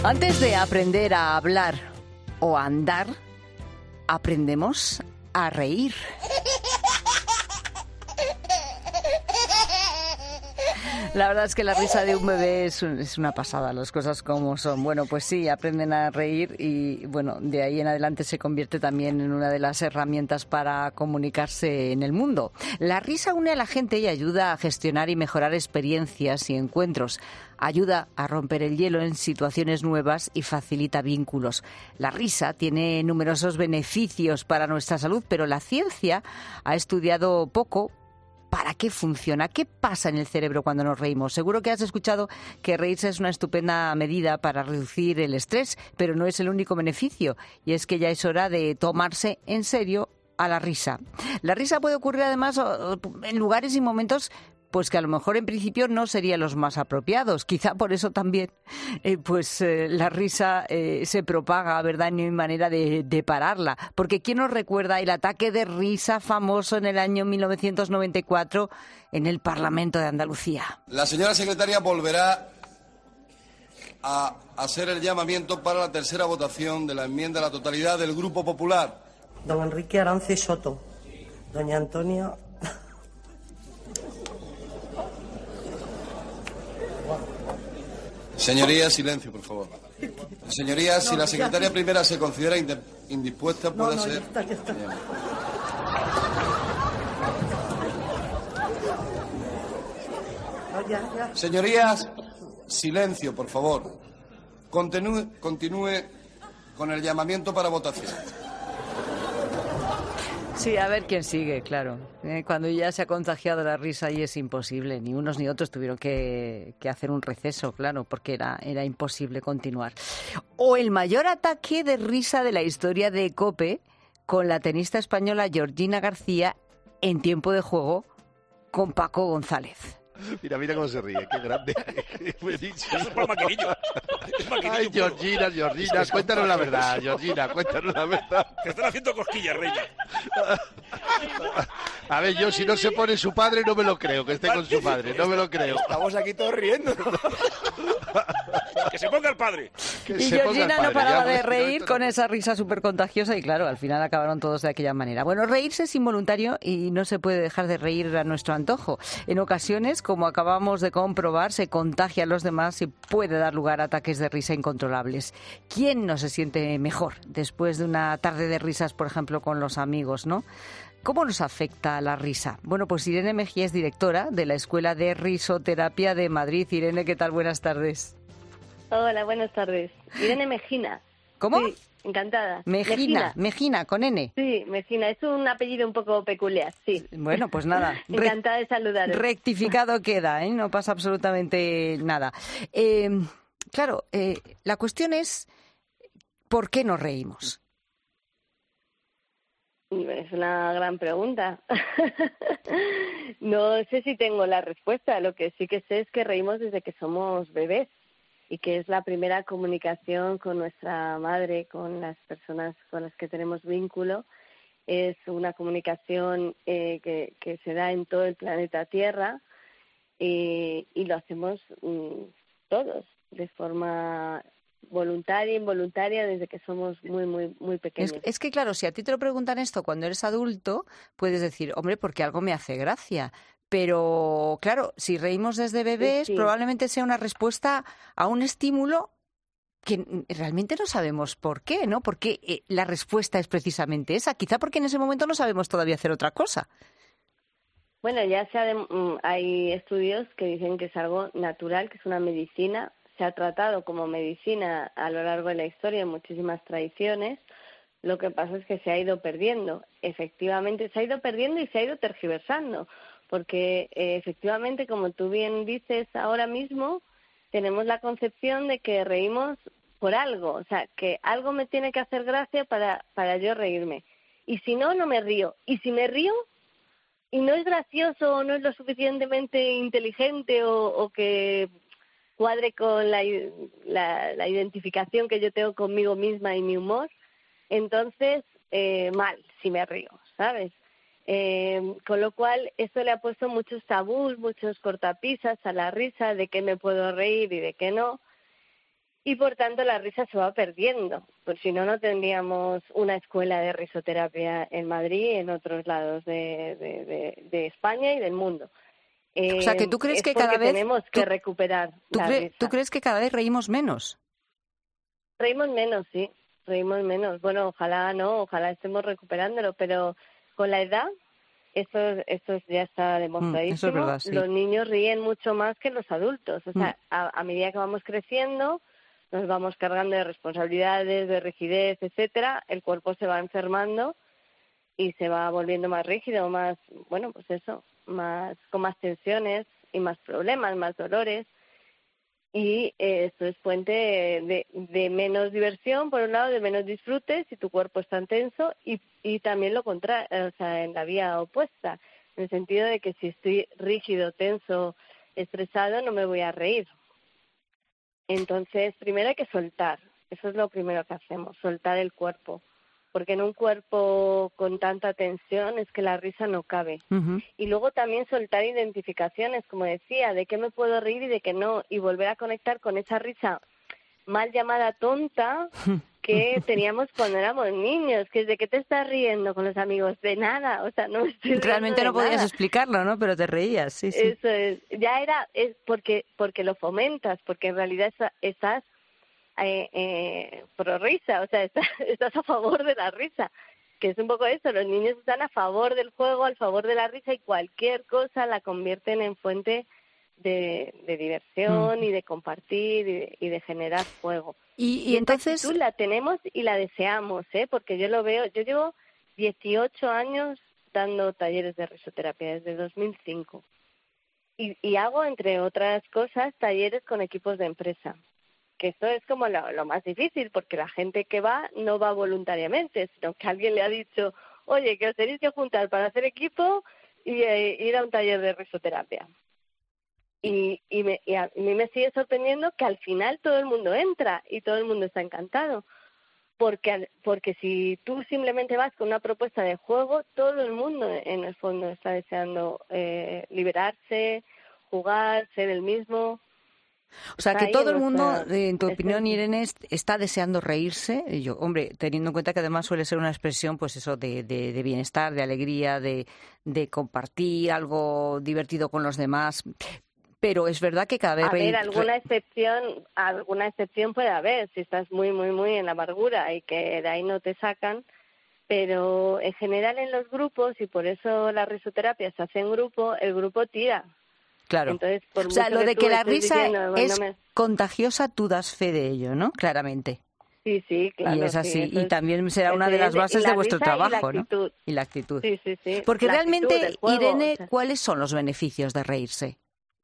Antes de aprender a hablar o a andar, aprendemos a reír. La verdad es que la risa de un bebé es una pasada, las cosas como son. Bueno, pues sí, aprenden a reír y, bueno, de ahí en adelante se convierte también en una de las herramientas para comunicarse en el mundo. La risa une a la gente y ayuda a gestionar y mejorar experiencias y encuentros. Ayuda a romper el hielo en situaciones nuevas y facilita vínculos. La risa tiene numerosos beneficios para nuestra salud, pero la ciencia ha estudiado poco ¿para qué funciona? ¿Qué pasa en el cerebro cuando nos reímos? Seguro que has escuchado que reírse es una estupenda medida para reducir el estrés, pero no es el único beneficio. Y es que ya es hora de tomarse en serio a la risa. La risa puede ocurrir además en lugares y momentos pues que a lo mejor en principio no serían los más apropiados. Quizá por eso también la risa se propaga, ¿verdad? No hay manera de pararla. Porque ¿quién nos recuerda el ataque de risa famoso en el año 1994 en el Parlamento de Andalucía? La señora secretaria volverá a hacer el llamamiento para la tercera votación de la enmienda a la totalidad del Grupo Popular. Don Enrique Arance Soto. Doña Antonia... Señorías, silencio, por favor. Señorías, si la secretaria primera se considera indispuesta, puede ser... Ya está. Ya. Señorías, silencio, por favor. Continúe con el llamamiento para votación. Sí, a ver quién sigue, claro. Cuando ya se ha contagiado la risa y es imposible. Ni unos ni otros tuvieron que hacer un receso, claro, porque era imposible continuar. O el mayor ataque de risa de la historia de COPE con la tenista española Georgina García en tiempo de juego con Paco González. Mira cómo se ríe, qué grande. Buenísimo. Es para maquinillo. Ay, Georgina, cuéntanos la verdad, Georgina, cuéntanos la verdad. Te están haciendo cosquillas, reina. A ver, yo si no se pone su padre no me lo creo, que esté con su padre, no me lo creo. Estamos aquí todos riendo. Que se ponga el padre. Y Georgina no paraba de reír con esa risa súper contagiosa y claro, al final acabaron todos de aquella manera. Bueno, reírse es involuntario y no se puede dejar de reír a nuestro antojo. En ocasiones, como acabamos de comprobar, se contagia a los demás y puede dar lugar a ataques de risa incontrolables. ¿Quién no se siente mejor después de una tarde de risas, por ejemplo, con los amigos, no? ¿Cómo nos afecta la risa? Bueno, pues Irene Mejía es directora de la Escuela de Risoterapia de Madrid. Irene, ¿qué tal? Buenas tardes. Hola, buenas tardes. Irene Mejina. ¿Cómo? Sí, encantada. Mejina, con N. Sí, Mejina. Es un apellido un poco peculiar, sí. Bueno, pues nada. Encantada de saludaros. Rectificado queda, ¿eh? No pasa absolutamente nada. Claro, la cuestión es, ¿por qué nos reímos? Es una gran pregunta. No sé si tengo la respuesta. Lo que sí que sé es que reímos desde que somos bebés y que es la primera comunicación con nuestra madre, con las personas con las que tenemos vínculo. Es una comunicación que se da en todo el planeta Tierra y lo hacemos todos de forma voluntaria e involuntaria desde que somos muy pequeños. Es que claro, si a ti te lo preguntan esto cuando eres adulto, puedes decir, hombre, porque algo me hace gracia. Pero claro, si reímos desde bebés, sí, probablemente sea una respuesta a un estímulo que realmente no sabemos por qué, ¿no? Porque la respuesta es precisamente esa. Quizá porque en ese momento no sabemos todavía hacer otra cosa. Bueno, ya hay estudios que dicen que es algo natural, que es una medicina. Se ha tratado como medicina a lo largo de la historia en muchísimas tradiciones. Lo que pasa es que se ha ido perdiendo. Efectivamente, se ha ido perdiendo y se ha ido tergiversando. Porque efectivamente, como tú bien dices ahora mismo, tenemos la concepción de que reímos por algo. O sea, que algo me tiene que hacer gracia para yo reírme. Y si no, no me río. Y si me río y no es gracioso o no es lo suficientemente inteligente o que cuadre con la identificación que yo tengo conmigo misma y mi humor, entonces mal si me río, ¿sabes? Con lo cual esto le ha puesto muchos tabús, muchos cortapisas a la risa de qué me puedo reír y de qué no. y por tanto la risa se va perdiendo, pues si no, no tendríamos una escuela de risoterapia en Madrid y en otros lados de España y del mundo. O sea, que tú crees Es que porque cada vez... tenemos que recuperar la risa. ¿Tú crees que cada vez reímos menos? Reímos menos, sí, reímos menos. Bueno, ojalá estemos recuperándolo, pero con la edad, esto ya está demostradísimo, eso es verdad, sí. Los niños ríen mucho más que los adultos. O sea, a medida que vamos creciendo, nos vamos cargando de responsabilidades, de rigidez, etcétera, el cuerpo se va enfermando y se va volviendo más rígido, más, bueno, pues eso, con más tensiones y más problemas, más dolores. Y esto es fuente de menos diversión, por un lado, de menos disfrute, si tu cuerpo es tan tenso, y también lo contrario, o sea, en la vía opuesta, en el sentido de que si estoy rígido, tenso, estresado, no me voy a reír. Entonces, primero hay que soltar, eso es lo primero que hacemos, soltar el cuerpo, porque en un cuerpo con tanta tensión es que la risa no cabe. Uh-huh. Y luego también soltar identificaciones, como decía, de qué me puedo reír y de qué no, y volver a conectar con esa risa mal llamada tonta que teníamos cuando éramos niños, que es de qué te estás riendo con los amigos, de nada, o sea, no me estoy riendo Realmente de no podías nada. explicarlo, ¿no? Pero te reías, sí, sí. Eso es, es porque lo fomentas, porque en realidad estás pro risa, o sea, estás a favor de la risa, que es un poco eso, los niños están a favor del juego, a favor de la risa, y cualquier cosa la convierten en fuente de diversión y de compartir y de generar juego. Y entonces esta actitud la tenemos y la deseamos, porque yo lo veo, yo llevo 18 años dando talleres de risoterapia desde 2005 y hago, entre otras cosas, talleres con equipos de empresa, que esto es como lo más difícil, porque la gente que va no va voluntariamente, sino que alguien le ha dicho, oye, que os tenéis que juntar para hacer equipo y ir a un taller de risoterapia. Y a mí me sigue sorprendiendo que al final todo el mundo entra y todo el mundo está encantado, porque si tú simplemente vas con una propuesta de juego, todo el mundo en el fondo está deseando liberarse, jugar, ser el mismo. O sea, que todo el mundo, en tu opinión, esencia. Irene, está deseando reírse. Y yo, hombre, teniendo en cuenta que además suele ser una expresión, pues eso, de bienestar, de alegría, de compartir algo divertido con los demás. Pero es verdad que cada vez... A ver, alguna excepción puede haber, si estás muy, muy, muy en la amargura y que de ahí no te sacan. Pero en general en los grupos, y por eso la risoterapia se hace en grupo, el grupo tira. Claro. Entonces, por o sea, mucho lo de que la risa diciendo, bueno, es contagiosa, tú das fe de ello, ¿no? Claramente. Sí, claro. Y es así. Sí, y también será una de las bases de vuestro trabajo, ¿no? Y la actitud. Sí. Porque la realmente, actitud, el juego, Irene, o sea. ¿cuáles son los beneficios de reírse?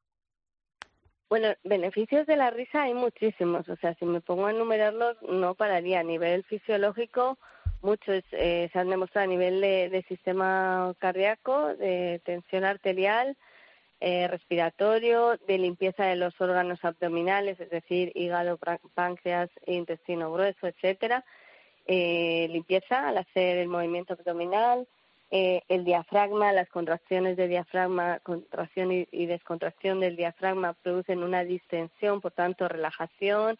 Bueno, beneficios de la risa hay muchísimos. O sea, si me pongo a enumerarlos, no pararía. A nivel fisiológico, muchos se han demostrado a nivel de sistema cardíaco, de tensión arterial, respiratorio, de limpieza de los órganos abdominales, es decir, hígado, páncreas, intestino grueso, etcétera. Limpieza al hacer el movimiento abdominal, el diafragma, las contracciones de diafragma, contracción y descontracción del diafragma producen una distensión, por tanto relajación.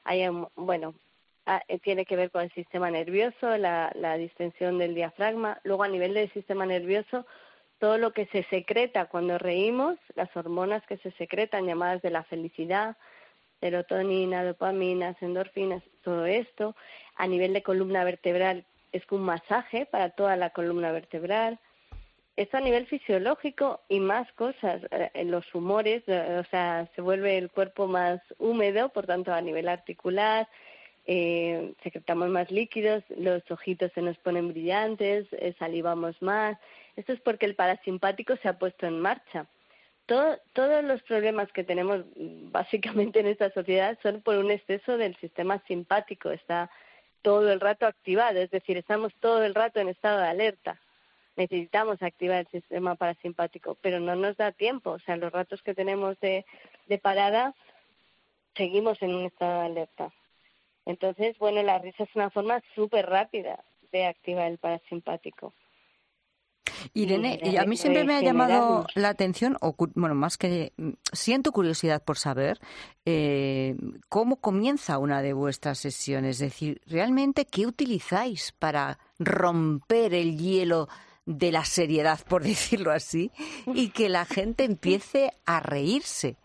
Tiene que ver con el sistema nervioso, la distensión del diafragma. Luego, a nivel del sistema nervioso, todo lo que se secreta cuando reímos, las hormonas que se secretan llamadas de la felicidad, serotonina, dopamina, endorfinas, todo esto. A nivel de columna vertebral es un masaje para toda la columna vertebral. Esto a nivel fisiológico y más cosas. Los humores, o sea, se vuelve el cuerpo más húmedo, por tanto a nivel articular, secretamos más líquidos, los ojitos se nos ponen brillantes, salivamos más. Esto es porque el parasimpático se ha puesto en marcha. Todos los problemas que tenemos básicamente en esta sociedad son por un exceso del sistema simpático. Está todo el rato activado, es decir, estamos todo el rato en estado de alerta. Necesitamos activar el sistema parasimpático, pero no nos da tiempo. O sea, los ratos que tenemos de parada, seguimos en un estado de alerta. Entonces, bueno, la risa es una forma súper rápida de activar el parasimpático. Irene, y a mí de siempre me ha llamado regenerarnos. la atención, bueno, más que siento curiosidad por saber cómo comienza una de vuestras sesiones. Es decir, realmente, ¿qué utilizáis para romper el hielo de la seriedad, por decirlo así, y que la gente empiece a reírse?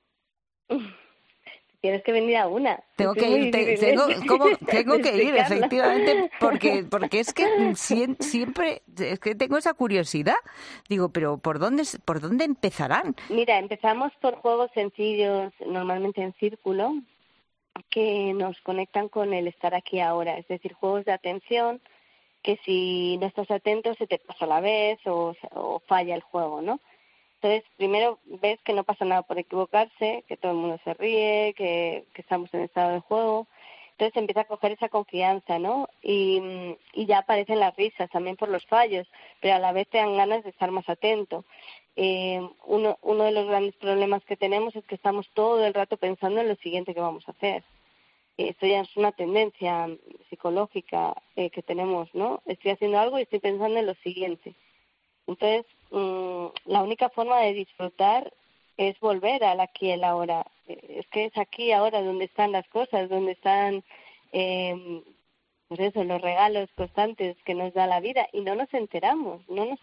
Tienes que venir a una. Tengo Es que muy ir, difícil tengo de que ir, explicarlo. efectivamente, porque es que siempre es que tengo esa curiosidad. Digo, pero ¿por dónde empezarán? Mira, empezamos por juegos sencillos, normalmente en círculo, que nos conectan con el estar aquí ahora. Es decir, juegos de atención que si no estás atento se te pasa la vez o falla el juego, ¿no? Entonces, primero ves que no pasa nada por equivocarse, que todo el mundo se ríe, que estamos en estado de juego. Entonces empieza a coger esa confianza, ¿no? Y ya aparecen las risas también por los fallos, pero a la vez te dan ganas de estar más atento. Uno de los grandes problemas que tenemos es que estamos todo el rato pensando en lo siguiente que vamos a hacer. Esto ya es una tendencia psicológica que tenemos, ¿no? Estoy haciendo algo y estoy pensando en lo siguiente. Entonces, la única forma de disfrutar es volver al aquí y el ahora. Es que es aquí y ahora donde están las cosas, donde están, pues eso, los regalos constantes que nos da la vida y no nos enteramos.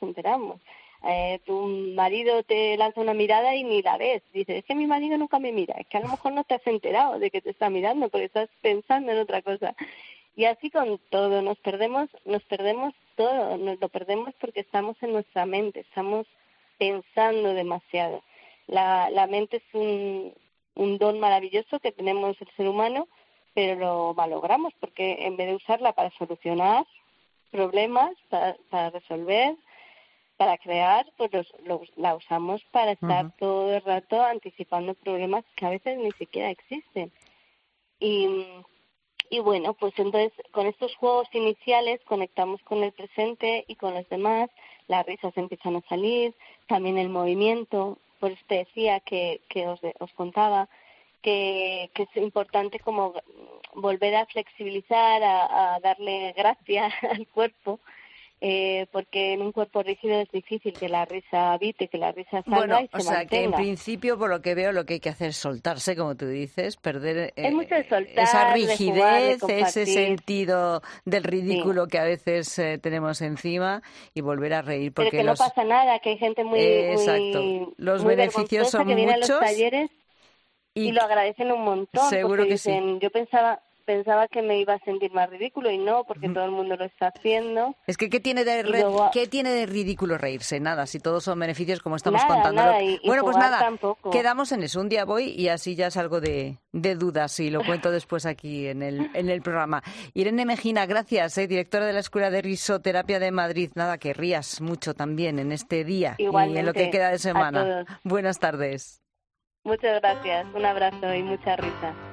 Tu marido te lanza una mirada y ni la ves. Dices, es que mi marido nunca me mira. Es que a lo mejor no te has enterado de que te está mirando porque estás pensando en otra cosa. Y así con todo, nos perdemos todo, nos lo perdemos porque estamos en nuestra mente, estamos pensando demasiado. La mente es un don maravilloso que tenemos el ser humano, pero lo malogramos porque en vez de usarla para solucionar problemas, para resolver, para crear, pues la usamos para estar todo el rato anticipando problemas que a veces ni siquiera existen. Y bueno, pues entonces con estos juegos iniciales conectamos con el presente y con los demás, las risas empiezan a salir, también el movimiento. Por eso te decía que os contaba que es importante como volver a flexibilizar, a darle gracia al cuerpo, porque en un cuerpo rígido es difícil que la risa habite, que la risa salga Bueno, y se o sea, mantenga. que en principio, por lo que veo, lo que hay que hacer es soltarse, como tú dices, perder Es mucho de soltar, esa de rigidez, jugar, de ese compartir. sentido del ridículo que a veces tenemos encima y volver a reír. Pero Porque que no pasa nada, que hay gente exacto. Los muy beneficios vergonzosa son que viene a muchos los talleres y lo agradecen un montón. Seguro porque que dicen, sí. yo pensaba que me iba a sentir más ridículo y no, porque todo el mundo lo está haciendo. Es que ¿qué tiene de ridículo reírse? Nada, si todos son beneficios como estamos contándolo. Nada, y Bueno, pues jugar nada, tampoco. quedamos en eso. Un día voy y así ya salgo de dudas y lo cuento después aquí en el programa. Irene Mejina, gracias, directora de la Escuela de Risoterapia de Madrid. Nada, que rías mucho también en este día Igualmente, y en lo que queda de a semana. todos. Buenas tardes. Muchas gracias, un abrazo y mucha risa.